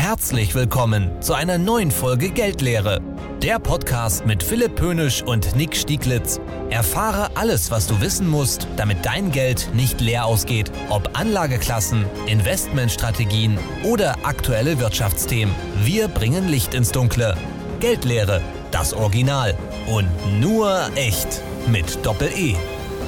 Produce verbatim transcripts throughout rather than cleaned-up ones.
Herzlich willkommen zu einer neuen Folge Geldlehre. Der Podcast mit Philipp Pönisch und Nick Stieglitz. Erfahre alles, was du wissen musst, damit dein Geld nicht leer ausgeht. Ob Anlageklassen, Investmentstrategien oder aktuelle Wirtschaftsthemen. Wir bringen Licht ins Dunkle. Geldlehre, das Original und nur echt mit Doppel-E.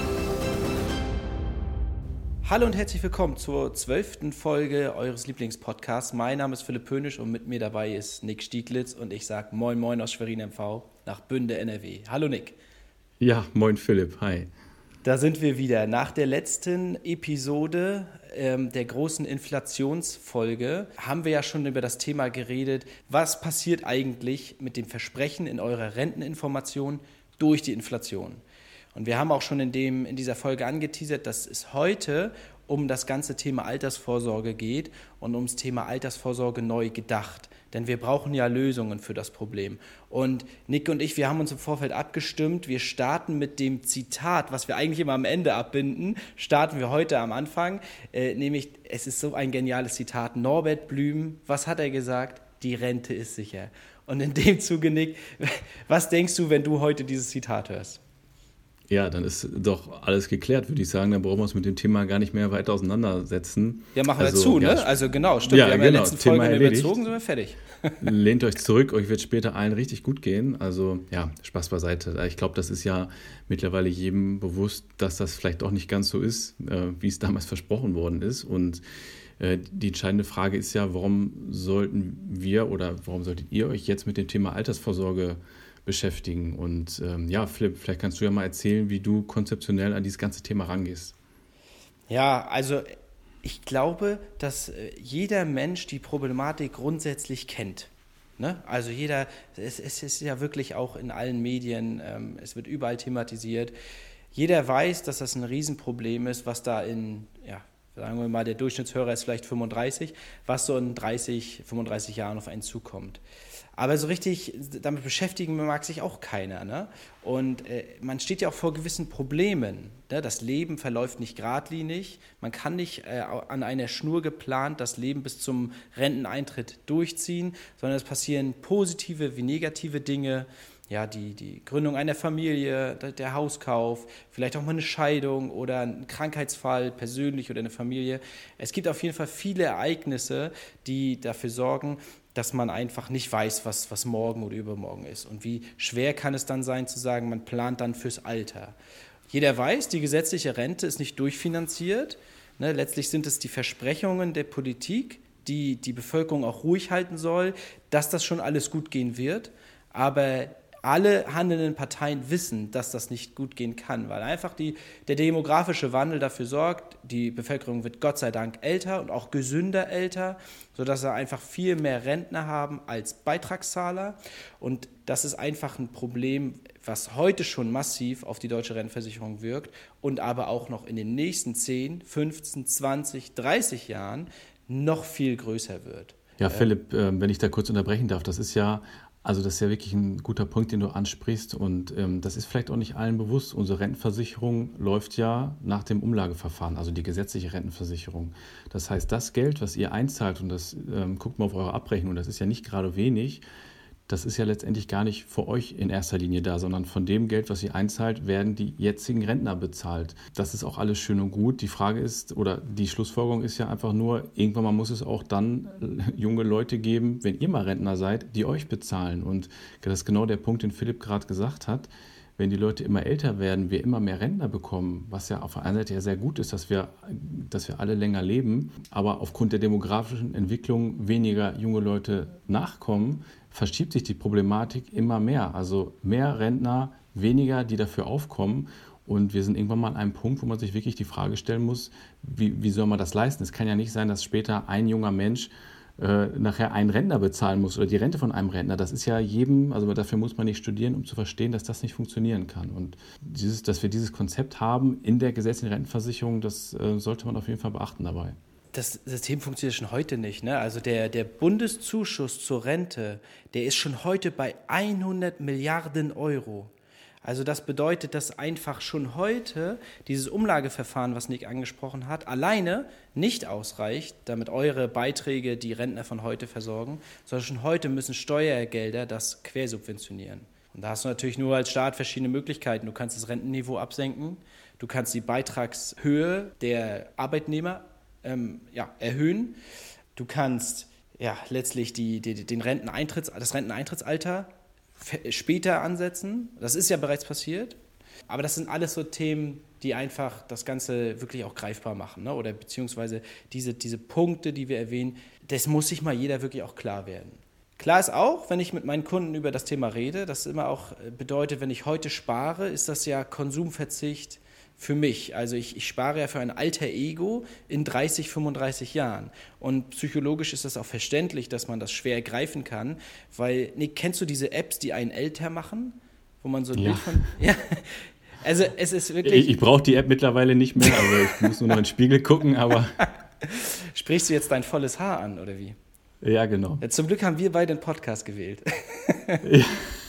Hallo und herzlich willkommen zur zwölften Folge eures Lieblingspodcasts. Mein Name ist Philipp Pönisch und mit mir dabei ist Nick Stieglitz und ich sage Moin Moin aus Schwerin M V nach Bünde N R W. Hallo Nick. Ja, moin Philipp, hi. Da sind wir wieder. Nach der letzten Episode ähm, der großen Inflationsfolge haben wir ja schon über das Thema geredet, was passiert eigentlich mit dem Versprechen in eurer Renteninformation durch die Inflation. Und wir haben auch schon in, dem, in dieser Folge angeteasert, dass es heute um das ganze Thema Altersvorsorge geht und ums Thema Altersvorsorge neu gedacht. Denn wir brauchen ja Lösungen für das Problem. Und Nick und ich, wir haben uns im Vorfeld abgestimmt. Wir starten mit dem Zitat, was wir eigentlich immer am Ende abbinden, starten wir heute am Anfang. Äh, nämlich, es ist so ein geniales Zitat. Norbert Blüm, was hat er gesagt? Die Rente ist sicher. Und in dem Zuge, Nick, was denkst du, wenn du heute dieses Zitat hörst? Ja, dann ist doch alles geklärt, würde ich sagen. Dann brauchen wir uns mit dem Thema gar nicht mehr weiter auseinandersetzen. Ja, machen also, wir zu, ja, ne? Also genau, stimmt. Ja, wir haben genau, ja in der letzten Thema Folge erledigt. überzogen, sind wir fertig. Lehnt euch zurück, euch wird später allen richtig gut gehen. Also ja, Spaß beiseite. Ich glaube, das ist ja mittlerweile jedem bewusst, dass das vielleicht auch nicht ganz so ist, äh, wie es damals versprochen worden ist. Und äh, die entscheidende Frage ist ja, warum sollten wir oder warum solltet ihr euch jetzt mit dem Thema Altersvorsorge beschäftigen. Und ähm, ja, Philipp, vielleicht kannst du ja mal erzählen, wie du konzeptionell an dieses ganze Thema rangehst. Ja, also ich glaube, dass jeder Mensch die Problematik grundsätzlich kennt. Ne? Also jeder, es, es ist ja wirklich auch in allen Medien, ähm, es wird überall thematisiert. Jeder weiß, dass das ein Riesenproblem ist, was da in, ja, sagen wir mal, der Durchschnittshörer ist vielleicht fünfunddreißig, was so in dreißig, fünfunddreißig Jahren auf einen zukommt. Aber so richtig damit beschäftigen mag sich auch keiner. Ne? Und äh, man steht ja auch vor gewissen Problemen. Ne? Das Leben verläuft nicht geradlinig. Man kann nicht äh, an einer Schnur geplant das Leben bis zum Renteneintritt durchziehen, sondern es passieren positive wie negative Dinge. Ja, die, die Gründung einer Familie, der Hauskauf, vielleicht auch mal eine Scheidung oder ein Krankheitsfall, persönlich oder eine Familie. Es gibt auf jeden Fall viele Ereignisse, die dafür sorgen, dass man einfach nicht weiß, was, was morgen oder übermorgen ist. Und wie schwer kann es dann sein, zu sagen, man plant dann fürs Alter. Jeder weiß, die gesetzliche Rente ist nicht durchfinanziert. Ne, letztlich sind es die Versprechungen der Politik, die die Bevölkerung auch ruhig halten soll, dass das schon alles gut gehen wird. Aber alle handelnden Parteien wissen, dass das nicht gut gehen kann, weil einfach die, der demografische Wandel dafür sorgt, die Bevölkerung wird Gott sei Dank älter und auch gesünder älter, sodass wir einfach viel mehr Rentner haben als Beitragszahler. Und das ist einfach ein Problem, was heute schon massiv auf die deutsche Rentenversicherung wirkt und aber auch noch in den nächsten zehn, fünfzehn, zwanzig, dreißig Jahren noch viel größer wird. Ja, Philipp, äh, wenn ich da kurz unterbrechen darf, das ist ja Also das ist ja wirklich ein guter Punkt, den du ansprichst, und ähm, das ist vielleicht auch nicht allen bewusst. Unsere Rentenversicherung läuft ja nach dem Umlageverfahren, also die gesetzliche Rentenversicherung. Das heißt, das Geld, was ihr einzahlt, und das ähm, guckt mal auf eure Abrechnung, das ist ja nicht gerade wenig, das ist ja letztendlich gar nicht für euch in erster Linie da, sondern von dem Geld, was ihr einzahlt, werden die jetzigen Rentner bezahlt. Das ist auch alles schön und gut. Die Frage ist, oder die Schlussfolgerung ist ja einfach nur, irgendwann mal muss es auch dann junge Leute geben, wenn ihr mal Rentner seid, die euch bezahlen. Und das ist genau der Punkt, den Philipp gerade gesagt hat. Wenn die Leute immer älter werden, wir immer mehr Rentner bekommen, was ja auf der einen Seite ja sehr gut ist, dass wir, dass wir alle länger leben, aber aufgrund der demografischen Entwicklung weniger junge Leute nachkommen, verschiebt sich die Problematik immer mehr. Also mehr Rentner, weniger, die dafür aufkommen. Und wir sind irgendwann mal an einem Punkt, wo man sich wirklich die Frage stellen muss, wie, wie soll man das leisten? Es kann ja nicht sein, dass später ein junger Mensch äh, nachher einen Rentner bezahlen muss oder die Rente von einem Rentner. Das ist ja jedem, also dafür muss man nicht studieren, um zu verstehen, dass das nicht funktionieren kann. Und dieses, dass wir dieses Konzept haben in der gesetzlichen Rentenversicherung, das äh, sollte man auf jeden Fall beachten dabei. Das System funktioniert schon heute nicht. Ne? Also der, der Bundeszuschuss zur Rente, der ist schon heute bei hundert Milliarden Euro. Also das bedeutet, dass einfach schon heute dieses Umlageverfahren, was Nick angesprochen hat, alleine nicht ausreicht, damit eure Beiträge die Rentner von heute versorgen, sondern schon heute müssen Steuergelder das quersubventionieren. Und da hast du natürlich nur als Staat verschiedene Möglichkeiten. Du kannst das Rentenniveau absenken, du kannst die Beitragshöhe der Arbeitnehmer ähm, ja, erhöhen, du kannst ja, letztlich die, die, den Renteneintritts, das Renteneintrittsalter später ansetzen. Das ist ja bereits passiert. Aber das sind alles so Themen, die einfach das Ganze wirklich auch greifbar machen. Ne? Oder beziehungsweise diese, diese Punkte, die wir erwähnen, das muss sich mal jeder wirklich auch klar werden. Klar ist auch, wenn ich mit meinen Kunden über das Thema rede, das immer auch bedeutet, wenn ich heute spare, ist das ja Konsumverzicht für mich. Also ich, ich spare ja für ein alter Ego in dreißig, fünfunddreißig Jahren. Und psychologisch ist das auch verständlich, dass man das schwer greifen kann, weil, Nick, kennst du diese Apps, die einen älter machen? Wo man so ein ja. Bild von... Ja. Also es ist wirklich... Ich, ich brauche die App mittlerweile nicht mehr, also ich muss nur noch in den Spiegel gucken, aber... Sprichst du jetzt dein volles Haar an, oder wie? Ja, genau. Ja, zum Glück haben wir beide einen Podcast gewählt. Ja.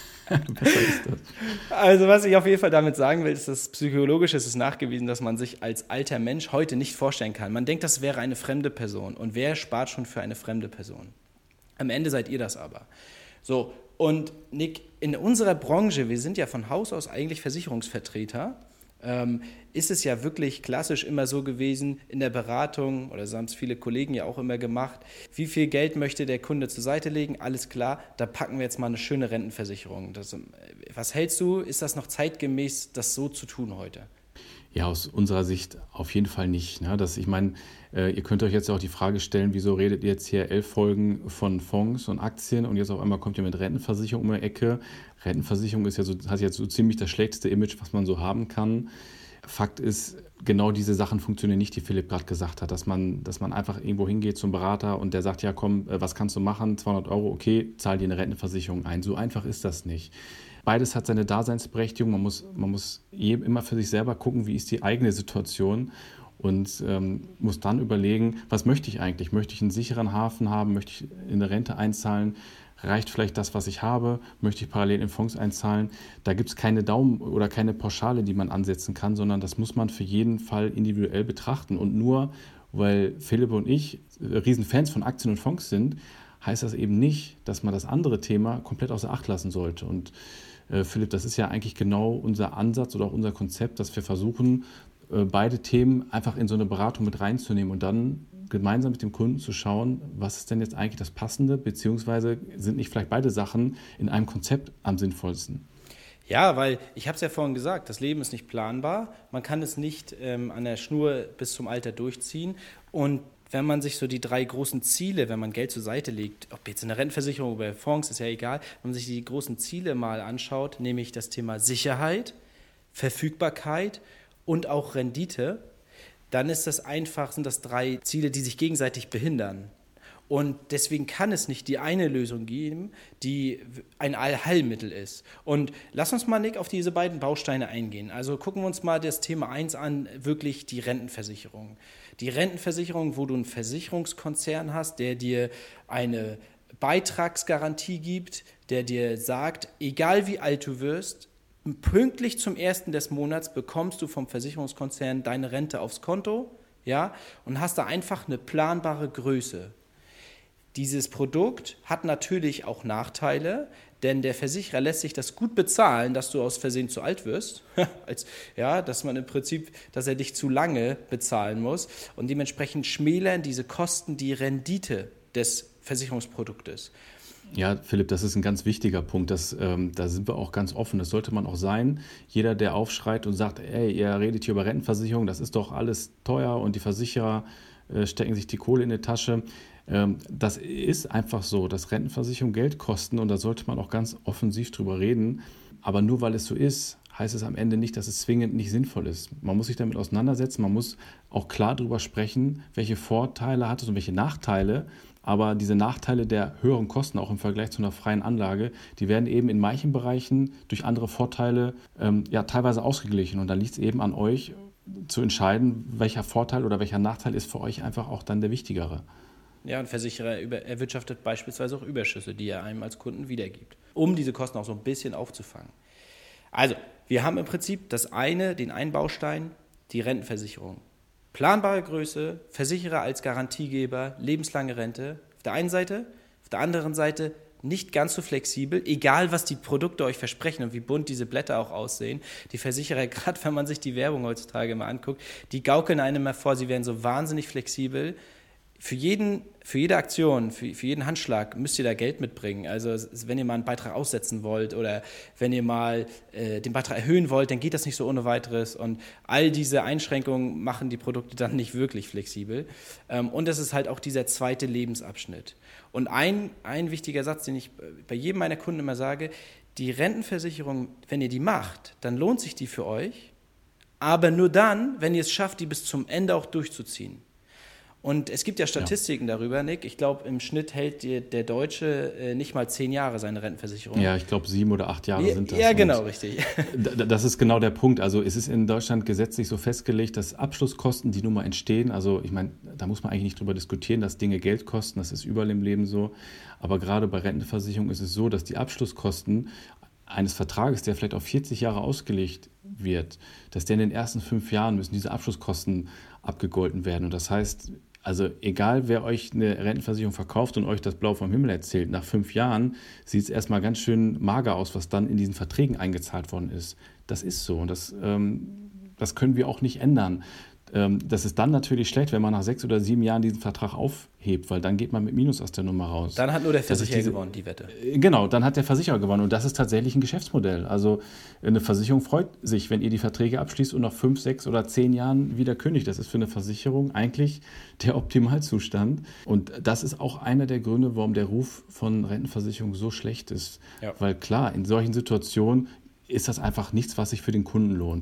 Besser ist das. Also was ich auf jeden Fall damit sagen will, ist, dass psychologisch ist es nachgewiesen, dass man sich als alter Mensch heute nicht vorstellen kann. Man denkt, das wäre eine fremde Person. Und wer spart schon für eine fremde Person? Am Ende seid ihr das aber. So, und Nick, in unserer Branche, wir sind ja von Haus aus eigentlich Versicherungsvertreter, ähm, ist es ja wirklich klassisch immer so gewesen in der Beratung, oder so haben es viele Kollegen ja auch immer gemacht, wie viel Geld möchte der Kunde zur Seite legen, alles klar, da packen wir jetzt mal eine schöne Rentenversicherung. Das, was hältst du, ist das noch zeitgemäß, das so zu tun heute? Ja, aus unserer Sicht auf jeden Fall nicht. Ne? Das, ich meine, äh, ihr könnt euch jetzt auch die Frage stellen, wieso redet ihr jetzt hier elf Folgen von Fonds und Aktien und jetzt auf einmal kommt ihr mit Rentenversicherung um die Ecke. Rentenversicherung ist ja so, hat jetzt so ziemlich das schlechteste Image, was man so haben kann. Fakt ist, genau diese Sachen funktionieren nicht, die Philipp gerade gesagt hat, dass man, dass man einfach irgendwo hingeht zum Berater und der sagt, ja komm, was kannst du machen, zweihundert Euro, okay, zahl dir eine Rentenversicherung ein. So einfach ist das nicht. Beides hat seine Daseinsberechtigung, man muss, man muss immer für sich selber gucken, wie ist die eigene Situation und ähm, muss dann überlegen, was möchte ich eigentlich? Möchte ich einen sicheren Hafen haben? Möchte ich in eine Rente einzahlen? Reicht vielleicht das, was ich habe? Möchte ich parallel in Fonds einzahlen? Da gibt es keine Daumen oder keine Pauschale, die man ansetzen kann, sondern das muss man für jeden Fall individuell betrachten. Und nur weil Philipp und ich Riesenfans von Aktien und Fonds sind, heißt das eben nicht, dass man das andere Thema komplett außer Acht lassen sollte. Und äh, Philipp, das ist ja eigentlich genau unser Ansatz oder auch unser Konzept, dass wir versuchen, äh, beide Themen einfach in so eine Beratung mit reinzunehmen und dann gemeinsam mit dem Kunden zu schauen, was ist denn jetzt eigentlich das Passende, beziehungsweise sind nicht vielleicht beide Sachen in einem Konzept am sinnvollsten? Ja, weil ich habe es ja vorhin gesagt, das Leben ist nicht planbar, man kann es nicht ähm, an der Schnur bis zum Alter durchziehen und wenn man sich so die drei großen Ziele, wenn man Geld zur Seite legt, ob jetzt in der Rentenversicherung oder Fonds, ist ja egal, wenn man sich die großen Ziele mal anschaut, nämlich das Thema Sicherheit, Verfügbarkeit und auch Rendite, dann ist das einfach, sind das drei Ziele, die sich gegenseitig behindern. Und deswegen kann es nicht die eine Lösung geben, die ein Allheilmittel ist. Und lass uns mal, Nick, auf diese beiden Bausteine eingehen. Also gucken wir uns mal das Thema eins an, wirklich die Rentenversicherung. Die Rentenversicherung, wo du einen Versicherungskonzern hast, der dir eine Beitragsgarantie gibt, der dir sagt, egal wie alt du wirst, pünktlich zum ersten des Monats bekommst du vom Versicherungskonzern deine Rente aufs Konto, ja, und hast da einfach eine planbare Größe. Dieses Produkt hat natürlich auch Nachteile, denn der Versicherer lässt sich das gut bezahlen, dass du aus Versehen zu alt wirst, Als, ja, dass man im Prinzip, dass er dich zu lange bezahlen muss und dementsprechend schmälern diese Kosten die Rendite des Versicherungsproduktes. Ja, Philipp, das ist ein ganz wichtiger Punkt. Das, ähm, da sind wir auch ganz offen. Das sollte man auch sein. Jeder, der aufschreit und sagt, ey, ihr redet hier über Rentenversicherung, das ist doch alles teuer und die Versicherer äh, stecken sich die Kohle in die Tasche. Ähm, das ist einfach so, dass Rentenversicherung Geld kosten und da sollte man auch ganz offensiv drüber reden. Aber nur weil es so ist, heißt es am Ende nicht, dass es zwingend nicht sinnvoll ist. Man muss sich damit auseinandersetzen, man muss auch klar darüber sprechen, welche Vorteile hat es und welche Nachteile. Aber diese Nachteile der höheren Kosten, auch im Vergleich zu einer freien Anlage, die werden eben in manchen Bereichen durch andere Vorteile ähm, ja, teilweise ausgeglichen. Und dann liegt es eben an euch zu entscheiden, welcher Vorteil oder welcher Nachteil ist für euch einfach auch dann der wichtigere. Ja, ein Versicherer über, erwirtschaftet beispielsweise auch Überschüsse, die er einem als Kunden wiedergibt, um diese Kosten auch so ein bisschen aufzufangen. Also, Wir haben im Prinzip das eine, den einen Baustein, die Rentenversicherung. Planbare Größe, Versicherer als Garantiegeber, lebenslange Rente auf der einen Seite, auf der anderen Seite nicht ganz so flexibel, egal was die Produkte euch versprechen und wie bunt diese Blätter auch aussehen. Die Versicherer, gerade wenn man sich die Werbung heutzutage mal anguckt, die gaukeln einem mal vor, sie wären so wahnsinnig flexibel. Für, jeden, für jede Aktion, für, für jeden Handschlag müsst ihr da Geld mitbringen. Also wenn ihr mal einen Beitrag aussetzen wollt oder wenn ihr mal äh, den Beitrag erhöhen wollt, dann geht das nicht so ohne weiteres. Und all diese Einschränkungen machen die Produkte dann nicht wirklich flexibel. Ähm, und das ist halt auch dieser zweite Lebensabschnitt. Und ein, ein wichtiger Satz, den ich bei jedem meiner Kunden immer sage, die Rentenversicherung, wenn ihr die macht, dann lohnt sich die für euch, aber nur dann, wenn ihr es schafft, die bis zum Ende auch durchzuziehen. Und es gibt ja Statistiken ja. darüber, Nick. Ich glaube, im Schnitt hält die, der Deutsche äh, nicht mal zehn Jahre seine Rentenversicherung. Ja, ich glaube, sieben oder acht Jahre ja, sind das. Ja, genau, richtig. Das ist genau der Punkt. Also es ist in Deutschland gesetzlich so festgelegt, dass Abschlusskosten, die nun mal entstehen, also ich meine, da muss man eigentlich nicht drüber diskutieren, dass Dinge Geld kosten, das ist überall im Leben so. Aber gerade bei Rentenversicherung ist es so, dass die Abschlusskosten eines Vertrages, der vielleicht auf vierzig Jahre ausgelegt wird, dass der in den ersten fünf Jahren müssen diese Abschlusskosten abgegolten werden. Und das heißt, also egal, wer euch eine Rentenversicherung verkauft und euch das Blau vom Himmel erzählt, nach fünf Jahren sieht es erstmal ganz schön mager aus, was dann in diesen Verträgen eingezahlt worden ist. Das ist so und das, ähm, das können wir auch nicht ändern. Ähm, das ist dann natürlich schlecht, wenn man nach sechs oder sieben Jahren diesen Vertrag aufhebt, weil dann geht man mit Minus aus der Nummer raus. Dann hat nur der Versicherer diese, gewonnen, die Wette. Genau, dann hat der Versicherer gewonnen und das ist tatsächlich ein Geschäftsmodell. Also eine Versicherung freut sich, wenn ihr die Verträge abschließt und nach fünf, sechs oder zehn Jahren wieder kündigt. Das ist für eine Versicherung eigentlich der Optimalzustand und das ist auch einer der Gründe, warum der Ruf von Rentenversicherung so schlecht ist. Ja. Weil klar, in solchen Situationen ist das einfach nichts, was sich für den Kunden lohnt.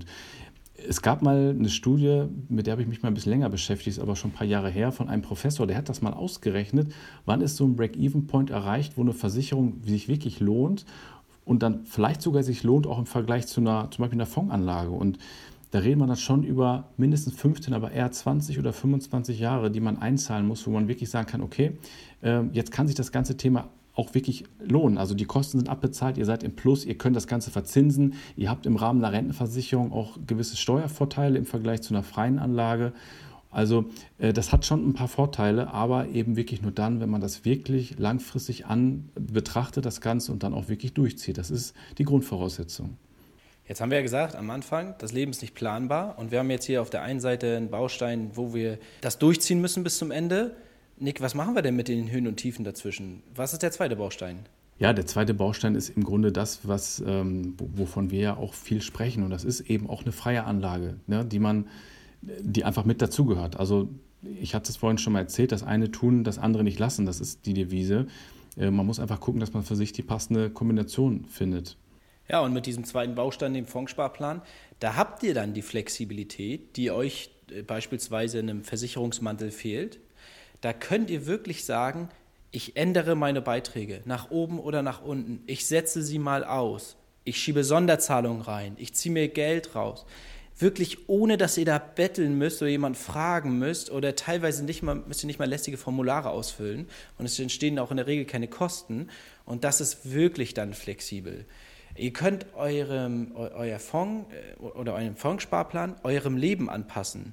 Es gab mal eine Studie, mit der habe ich mich mal ein bisschen länger beschäftigt, ist aber schon ein paar Jahre her, von einem Professor, der hat das mal ausgerechnet, wann ist so ein Break-Even-Point erreicht, wo eine Versicherung sich wirklich lohnt und dann vielleicht sogar sich lohnt, auch im Vergleich zu einer, zum Beispiel einer Fondsanlage. Und da reden wir dann schon über mindestens fünfzehn, aber eher zwanzig oder fünfundzwanzig Jahre, die man einzahlen muss, wo man wirklich sagen kann, okay, jetzt kann sich das ganze Thema auch wirklich lohnen. Also die Kosten sind abbezahlt, ihr seid im Plus, ihr könnt das Ganze verzinsen, ihr habt im Rahmen der Rentenversicherung auch gewisse Steuervorteile im Vergleich zu einer freien Anlage. Also äh, das hat schon ein paar Vorteile, aber eben wirklich nur dann, wenn man das wirklich langfristig an betrachtet, das Ganze und dann auch wirklich durchzieht. Das ist die Grundvoraussetzung. Jetzt haben wir ja gesagt am Anfang, das Leben ist nicht planbar und wir haben jetzt hier auf der einen Seite einen Baustein, wo wir das durchziehen müssen bis zum Ende. Nick, was machen wir denn mit den Höhen und Tiefen dazwischen? Was ist der zweite Baustein? Ja, der zweite Baustein ist im Grunde das, was, ähm, wovon wir ja auch viel sprechen. Und das ist eben auch eine freie Anlage, ne, die man, die einfach mit dazugehört. Also ich hatte es vorhin schon mal erzählt, das eine tun, das andere nicht lassen. Das ist die Devise. Äh, man muss einfach gucken, dass man für sich die passende Kombination findet. Ja, und mit diesem zweiten Baustein, dem Fondssparplan, da habt ihr dann die Flexibilität, die euch äh, beispielsweise in einem Versicherungsmantel fehlt. Da könnt ihr wirklich sagen, ich ändere meine Beiträge nach oben oder nach unten. Ich setze sie mal aus. Ich schiebe Sonderzahlungen rein. Ich ziehe mir Geld raus. Wirklich ohne, dass ihr da betteln müsst oder jemanden fragen müsst oder teilweise nicht mal, müsst ihr nicht mal lästige Formulare ausfüllen. Und es entstehen auch in der Regel keine Kosten. Und das ist wirklich dann flexibel. Ihr könnt eurem, euer Fonds oder euren Fondssparplan eurem Leben anpassen.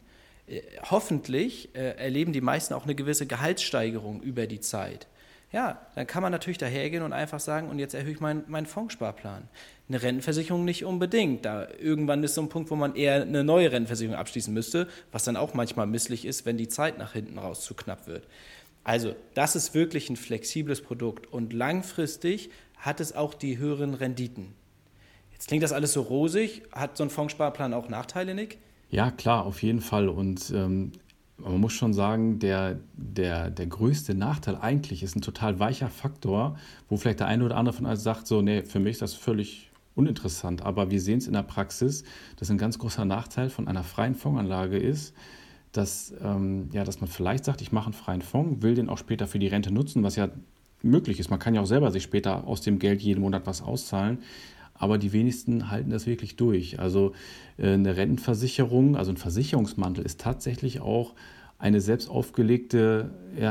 Hoffentlich äh, erleben die meisten auch eine gewisse Gehaltssteigerung über die Zeit. Ja, dann kann man natürlich dahergehen und einfach sagen, und jetzt erhöhe ich meinen mein Fondssparplan. Eine Rentenversicherung nicht unbedingt. Da irgendwann ist so ein Punkt, wo man eher eine neue Rentenversicherung abschließen müsste, was dann auch manchmal misslich ist, wenn die Zeit nach hinten raus zu knapp wird. Also das ist wirklich ein flexibles Produkt und langfristig hat es auch die höheren Renditen. Jetzt klingt das alles so rosig. Hat so ein Fondssparplan auch Nachteile, Nick? Ja, klar, auf jeden Fall. Und ähm, man muss schon sagen, der, der, der größte Nachteil eigentlich ist ein total weicher Faktor, wo vielleicht der eine oder andere von uns sagt, so, nee, für mich ist das völlig uninteressant. Aber wir sehen es in der Praxis, dass ein ganz großer Nachteil von einer freien Fondsanlage ist, dass, ähm, ja, dass man vielleicht sagt, ich mache einen freien Fonds, will den auch später für die Rente nutzen, was ja möglich ist. Man kann ja auch selber sich später aus dem Geld jeden Monat was auszahlen. Aber die wenigsten halten das wirklich durch. Also eine Rentenversicherung, also ein Versicherungsmantel ist tatsächlich auch eine selbst aufgelegte ja,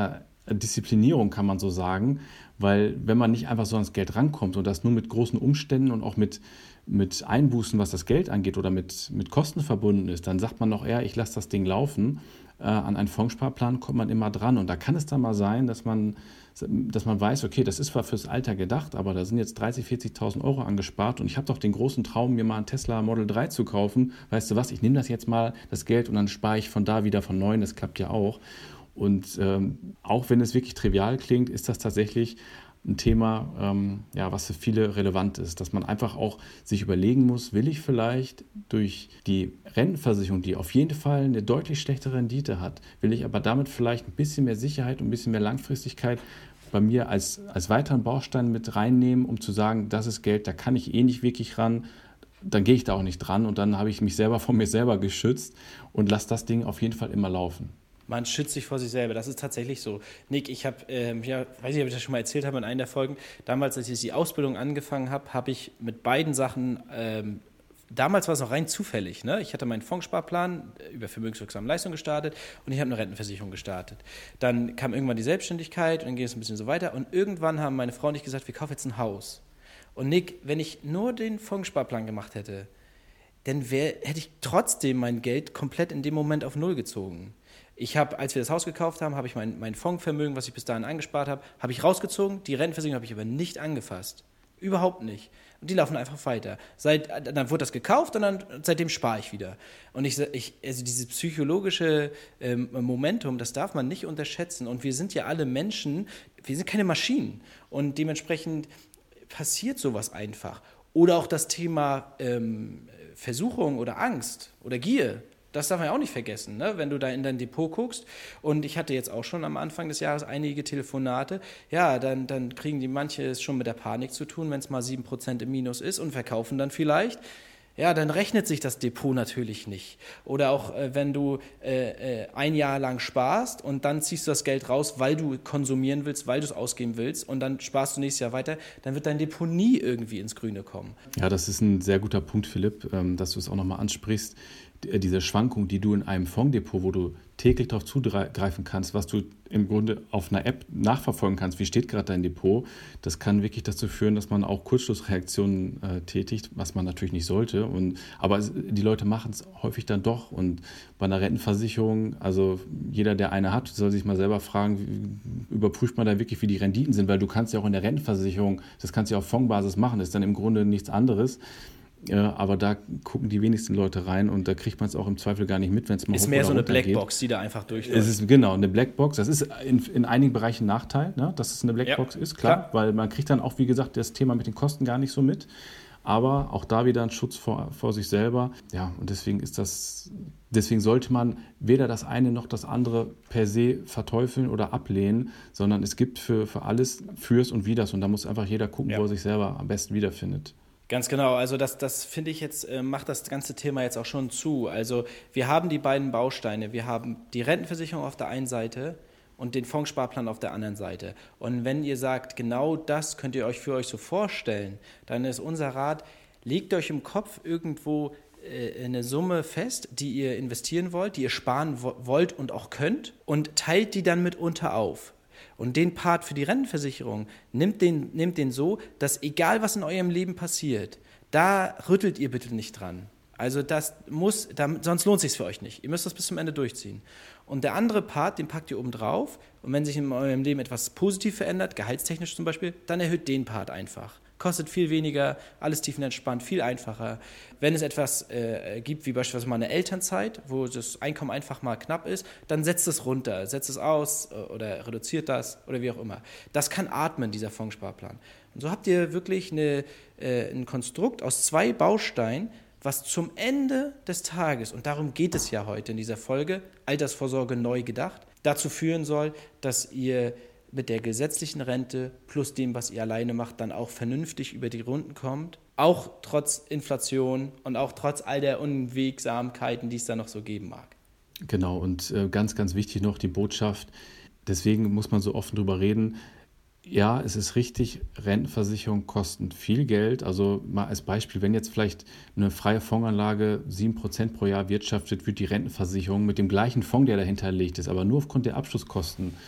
Disziplinierung, kann man so sagen, weil wenn man nicht einfach so ans Geld rankommt und das nur mit großen Umständen und auch mit, mit Einbußen, was das Geld angeht oder mit, mit Kosten verbunden ist, dann sagt man noch eher, ich lasse das Ding laufen. Äh, an einen Fondssparplan kommt man immer dran und da kann es dann mal sein, dass man, dass man weiß, okay, das ist zwar fürs Alter gedacht, aber da sind jetzt dreißigtausend, vierzigtausend Euro angespart und ich habe doch den großen Traum, mir mal einen Tesla Model drei zu kaufen. Weißt du was, ich nehme das jetzt mal, das Geld, und dann spare ich von da wieder von neu, das klappt ja auch. Und ähm, auch wenn es wirklich trivial klingt, ist das tatsächlich ein Thema, ähm, ja, was für viele relevant ist, dass man einfach auch sich überlegen muss, will ich vielleicht durch die Rentenversicherung, die auf jeden Fall eine deutlich schlechtere Rendite hat, will ich aber damit vielleicht ein bisschen mehr Sicherheit und ein bisschen mehr Langfristigkeit bei mir als, als weiteren Baustein mit reinnehmen, um zu sagen, das ist Geld, da kann ich eh nicht wirklich ran, dann gehe ich da auch nicht dran und dann habe ich mich selber von mir selber geschützt und lasse das Ding auf jeden Fall immer laufen. Man schützt sich vor sich selber, das ist tatsächlich so. Nick, ich habe, ähm, ja, weiß nicht, ob ich das schon mal erzählt habe in einer der Folgen, damals, als ich die Ausbildung angefangen habe, habe ich mit beiden Sachen, ähm, damals war es noch rein zufällig, ne? Ich hatte meinen Fondssparplan über vermögenswirksame Leistung gestartet und ich habe eine Rentenversicherung gestartet. Dann kam irgendwann die Selbstständigkeit und dann ging es ein bisschen so weiter und irgendwann haben meine Frau und ich gesagt, wir kaufen jetzt ein Haus. Und Nick, wenn ich nur den Fondssparplan gemacht hätte, dann wär, hätte ich trotzdem mein Geld komplett in dem Moment auf Null gezogen. Ich habe, als wir das Haus gekauft haben, habe ich mein, mein Fondsvermögen, was ich bis dahin angespart habe, habe ich rausgezogen. Die Rentenversicherung habe ich aber nicht angefasst. Überhaupt nicht. Und die laufen einfach weiter. Seit, dann wurde das gekauft und dann, seitdem spare ich wieder. Und ich, ich, also dieses psychologische ähm, Momentum, das darf man nicht unterschätzen. Und wir sind ja alle Menschen, wir sind keine Maschinen. Und dementsprechend passiert sowas einfach. Oder auch das Thema ähm, Versuchung oder Angst oder Gier. Das darf man ja auch nicht vergessen, ne? Wenn du da in dein Depot guckst. Und ich hatte jetzt auch schon am Anfang des Jahres einige Telefonate. Ja, dann, dann kriegen die manche es schon mit der Panik zu tun, wenn es mal sieben Prozent im Minus ist und verkaufen dann vielleicht. Ja, dann rechnet sich das Depot natürlich nicht. Oder auch, äh, wenn du äh, äh, ein Jahr lang sparst und dann ziehst du das Geld raus, weil du konsumieren willst, weil du es ausgeben willst und dann sparst du nächstes Jahr weiter, dann wird dein Depot nie irgendwie ins Grüne kommen. Ja, das ist ein sehr guter Punkt, Philipp, ähm, dass du es auch nochmal ansprichst. Diese Schwankung, die du in einem Fondsdepot, wo du täglich darauf zugreifen kannst, was du im Grunde auf einer App nachverfolgen kannst, wie steht gerade dein Depot, das kann wirklich dazu führen, dass man auch Kurzschlussreaktionen äh, tätigt, was man natürlich nicht sollte. Und, aber es, die Leute machen es häufig dann doch. Und bei einer Rentenversicherung, also jeder, der eine hat, soll sich mal selber fragen, wie, überprüft man da wirklich, wie die Renditen sind, weil du kannst ja auch in der Rentenversicherung, das kannst du ja auf Fondsbasis machen, das ist dann im Grunde nichts anderes. Ja, aber da gucken die wenigsten Leute rein und da kriegt man es auch im Zweifel gar nicht mit, wenn es mal ist hoch mehr oder so eine runter geht. Blackbox, die da einfach durchläuft. Es ist genau eine Blackbox. Das ist in, in einigen Bereichen ein Nachteil, ne, dass es eine Blackbox ja, ist, klar, klar, weil man kriegt dann auch, wie gesagt, das Thema mit den Kosten gar nicht so mit. Aber auch da wieder ein Schutz vor, vor sich selber. Ja, und deswegen ist das, deswegen sollte man weder das eine noch das andere per se verteufeln oder ablehnen, sondern es gibt für, für alles Fürs und Widers und da muss einfach jeder gucken, ja, wo er sich selber am besten wiederfindet. Ganz genau, also das, das finde ich jetzt, äh, macht das ganze Thema jetzt auch schon zu. Also wir haben die beiden Bausteine, wir haben die Rentenversicherung auf der einen Seite und den Fondssparplan auf der anderen Seite. Und wenn ihr sagt, genau das könnt ihr euch für euch so vorstellen, dann ist unser Rat, legt euch im Kopf irgendwo äh, eine Summe fest, die ihr investieren wollt, die ihr sparen wo- wollt und auch könnt und teilt die dann mitunter auf. Und den Part für die Rentenversicherung, nimmt den, nimmt den so, dass egal was in eurem Leben passiert, da rüttelt ihr bitte nicht dran. Also das muss, da, sonst lohnt es sich für euch nicht. Ihr müsst das bis zum Ende durchziehen. Und der andere Part, den packt ihr oben drauf. Und wenn sich in eurem Leben etwas positiv verändert, gehaltstechnisch zum Beispiel, dann erhöht den Part einfach. Kostet viel weniger, alles tiefenentspannt, viel einfacher. Wenn es etwas äh, gibt, wie beispielsweise mal eine Elternzeit, wo das Einkommen einfach mal knapp ist, dann setzt es runter, setzt es aus äh, oder reduziert das oder wie auch immer. Das kann atmen, dieser Fondssparplan. Und so habt ihr wirklich eine, äh, ein Konstrukt aus zwei Bausteinen, was zum Ende des Tages, und darum geht es ja heute in dieser Folge, Altersvorsorge neu gedacht, dazu führen soll, dass ihr mit der gesetzlichen Rente plus dem, was ihr alleine macht, dann auch vernünftig über die Runden kommt. Auch trotz Inflation und auch trotz all der Unwegsamkeiten, die es da noch so geben mag. Genau, und äh, ganz, ganz wichtig noch die Botschaft, deswegen muss man so offen drüber reden, ja, es ist richtig, Rentenversicherungen kosten viel Geld. Also mal als Beispiel, wenn jetzt vielleicht eine freie Fondsanlage sieben Prozent pro Jahr wirtschaftet, wird die Rentenversicherung mit dem gleichen Fonds, der dahinter liegt ist, aber nur aufgrund der Abschlusskosten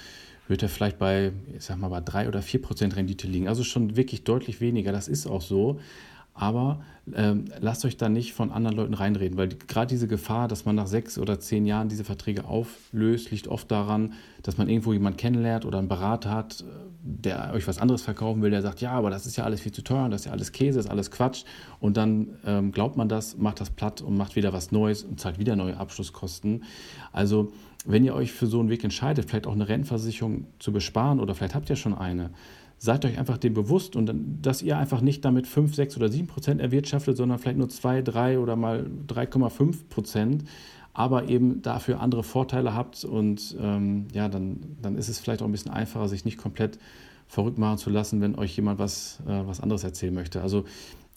wird er vielleicht bei, ich sag mal, bei drei oder vier Prozent Rendite liegen. Also schon wirklich deutlich weniger, das ist auch so. Aber ähm, lasst euch da nicht von anderen Leuten reinreden, weil die, gerade diese Gefahr, dass man nach sechs oder zehn Jahren diese Verträge auflöst, liegt oft daran, dass man irgendwo jemanden kennenlernt oder einen Berater hat, der euch was anderes verkaufen will, der sagt, ja, aber das ist ja alles viel zu teuer, das ist ja alles Käse, das ist alles Quatsch. Und dann ähm, glaubt man das, macht das platt und macht wieder was Neues und zahlt wieder neue Abschlusskosten. Also wenn ihr euch für so einen Weg entscheidet, vielleicht auch eine Rentenversicherung zu besparen oder vielleicht habt ihr schon eine, seid euch einfach dem bewusst und dann, dass ihr einfach nicht damit fünf, sechs oder sieben Prozent erwirtschaftet, sondern vielleicht nur zwei, drei oder mal drei Komma fünf Prozent, aber eben dafür andere Vorteile habt und ähm, ja, dann, dann ist es vielleicht auch ein bisschen einfacher, sich nicht komplett verrückt machen zu lassen, wenn euch jemand was, äh, was anderes erzählen möchte. Also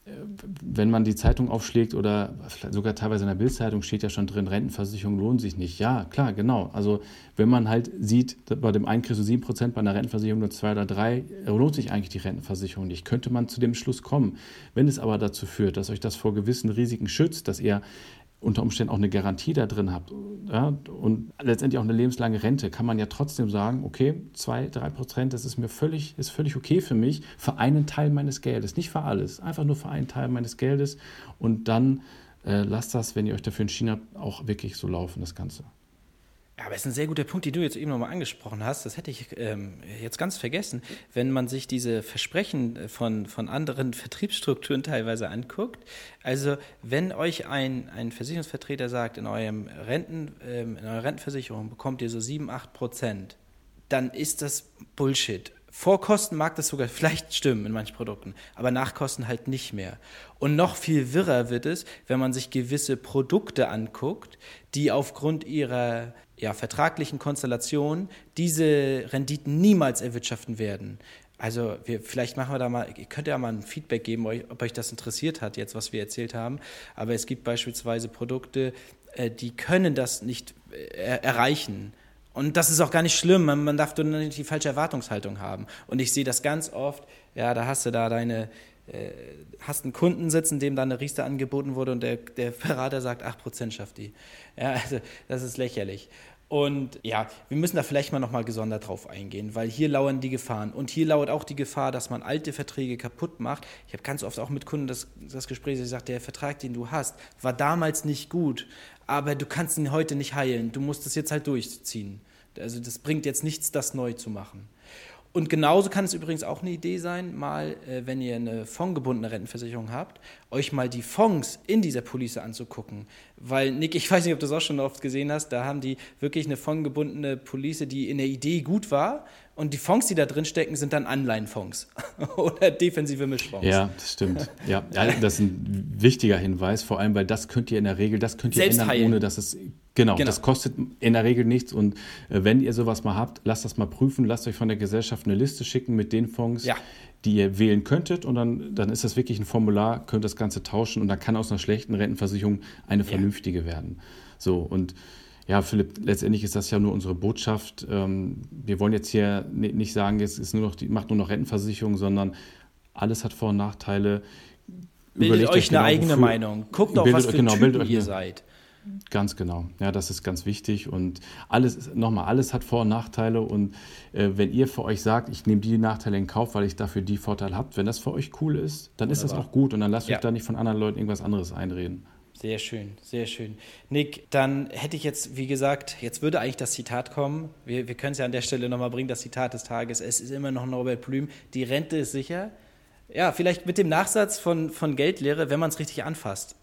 wenn man die Zeitung aufschlägt oder sogar teilweise in der Bild-Zeitung steht ja schon drin, Rentenversicherung lohnt sich nicht. Ja, klar, genau. Also wenn man halt sieht, bei dem einen kriegst du sieben Prozent, bei einer Rentenversicherung nur zwei oder drei, lohnt sich eigentlich die Rentenversicherung nicht. Könnte man zu dem Schluss kommen. Wenn es aber dazu führt, dass euch das vor gewissen Risiken schützt, dass ihr unter Umständen auch eine Garantie da drin habt, ja, und letztendlich auch eine lebenslange Rente, kann man ja trotzdem sagen, okay, zwei, drei Prozent, das ist mir völlig, ist völlig okay für mich, für einen Teil meines Geldes, nicht für alles, einfach nur für einen Teil meines Geldes und dann äh, lasst das, wenn ihr euch dafür entschieden habt, auch wirklich so laufen, das Ganze. Ja, aber es ist ein sehr guter Punkt, den du jetzt eben nochmal angesprochen hast. Das hätte ich ähm, jetzt ganz vergessen. Wenn man sich diese Versprechen von, von anderen Vertriebsstrukturen teilweise anguckt, also wenn euch ein, ein Versicherungsvertreter sagt, in, eurem Renten, ähm, in eurer Rentenversicherung bekommt ihr so sieben, acht Prozent, dann ist das Bullshit. Vor Kosten mag das sogar vielleicht stimmen in manchen Produkten, aber nach Kosten halt nicht mehr. Und noch viel wirrer wird es, wenn man sich gewisse Produkte anguckt, die aufgrund ihrer ja, vertraglichen Konstellation diese Renditen niemals erwirtschaften werden. Also wir, vielleicht machen wir da mal, ihr könnt ja mal ein Feedback geben, ob euch das interessiert hat, jetzt was wir erzählt haben. Aber es gibt beispielsweise Produkte, die können das nicht erreichen. Und das ist auch gar nicht schlimm, man, man darf nur nicht die falsche Erwartungshaltung haben. Und ich sehe das ganz oft, ja, da hast du da deine, äh, hast einen Kunden sitzen, dem dann eine Riester angeboten wurde und der, der Berater sagt, acht Prozent schafft die. Ja, also das ist lächerlich. Und ja, wir müssen da vielleicht mal nochmal gesondert drauf eingehen, weil hier lauern die Gefahren. Und hier lauert auch die Gefahr, dass man alte Verträge kaputt macht. Ich habe ganz oft auch mit Kunden das, das Gespräch, ich sage, der Vertrag, den du hast, war damals nicht gut, aber du kannst ihn heute nicht heilen. Du musst es jetzt halt durchziehen. Also das bringt jetzt nichts, das neu zu machen. Und genauso kann es übrigens auch eine Idee sein, mal, äh, wenn ihr eine fondgebundene Rentenversicherung habt, euch mal die Fonds in dieser Police anzugucken. Weil, Nick, ich weiß nicht, ob du das auch schon oft gesehen hast, da haben die wirklich eine fondgebundene Police, die in der Idee gut war. Und die Fonds, die da drin stecken, sind dann Anleihenfonds oder defensive Mischfonds. Ja, das stimmt. Ja, das ist ein wichtiger Hinweis, vor allem, weil das könnt ihr in der Regel, das könnt ihr selbst ändern, heilen. Ohne dass es, genau, genau, das kostet in der Regel nichts. Und äh, wenn ihr sowas mal habt, lasst das mal prüfen, lasst euch von der Gesellschaft eine Liste schicken mit den Fonds, ja, die ihr wählen könntet. Und dann, dann ist das wirklich ein Formular, könnt das Ganze tauschen und dann kann aus einer schlechten Rentenversicherung eine vernünftige ja. werden. So, und ja, Philipp, letztendlich ist das ja nur unsere Botschaft. Wir wollen jetzt hier nicht sagen, jetzt ist nur noch die, macht nur noch Rentenversicherung, sondern alles hat Vor- und Nachteile. Bildet Überlegt euch eine genau, eigene wofür, Meinung. Guckt auch, was für genau, Typen ihr seid. Ganz genau. Ja, das ist ganz wichtig. Und alles, nochmal, alles hat Vor- und Nachteile. Und äh, wenn ihr für euch sagt, ich nehme die Nachteile in Kauf, weil ich dafür die Vorteile habe, wenn das für euch cool ist, dann ist Wunderbar. Das auch gut. Und dann lasst ja. euch da nicht von anderen Leuten irgendwas anderes einreden. Sehr schön, sehr schön. Nick, dann hätte ich jetzt, wie gesagt, jetzt würde eigentlich das Zitat kommen. Wir, wir können es ja an der Stelle nochmal bringen, das Zitat des Tages. Es ist immer noch Norbert Blüm. Die Rente ist sicher. Ja, vielleicht mit dem Nachsatz von, von Geldlehre, wenn man es richtig anfasst.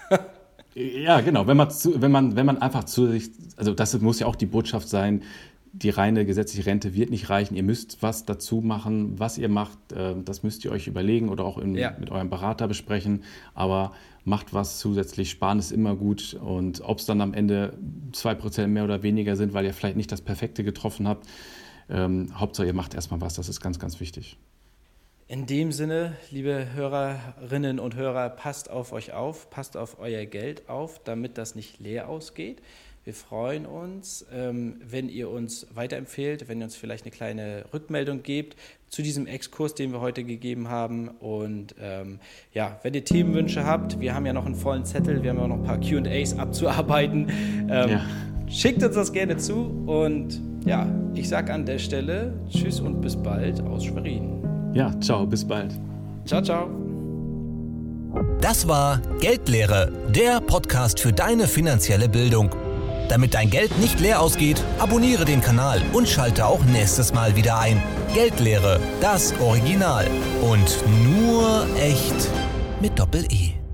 Ja, genau. Wenn man, zu, wenn, man, wenn man einfach zu sich, also das muss ja auch die Botschaft sein, die reine gesetzliche Rente wird nicht reichen. Ihr müsst was dazu machen, was ihr macht. Das müsst ihr euch überlegen oder auch in, ja. mit eurem Berater besprechen. Aber macht was zusätzlich. Sparen ist immer gut. Und ob es dann am Ende zwei Prozent mehr oder weniger sind, weil ihr vielleicht nicht das Perfekte getroffen habt, ähm, Hauptsache ihr macht erstmal was. Das ist ganz, ganz wichtig. In dem Sinne, liebe Hörerinnen und Hörer, passt auf euch auf, passt auf euer Geld auf, damit das nicht leer ausgeht. Wir freuen uns, ähm, wenn ihr uns weiterempfehlt, wenn ihr uns vielleicht eine kleine Rückmeldung gebt zu diesem Exkurs, den wir heute gegeben haben. Und ähm, ja, wenn ihr Themenwünsche habt, wir haben ja noch einen vollen Zettel, wir haben ja noch ein paar Q und A's abzuarbeiten. Ähm, ja. Schickt uns das gerne zu und Ja, ich sag an der Stelle Tschüss und bis bald aus Schwerin. Ja, ciao, bis bald. Ciao, ciao. Das war Geldlehre, der Podcast für deine finanzielle Bildung. Damit dein Geld nicht leer ausgeht, abonniere den Kanal und schalte auch nächstes Mal wieder ein. Geldlehre, das Original. Und nur echt mit Doppel-E.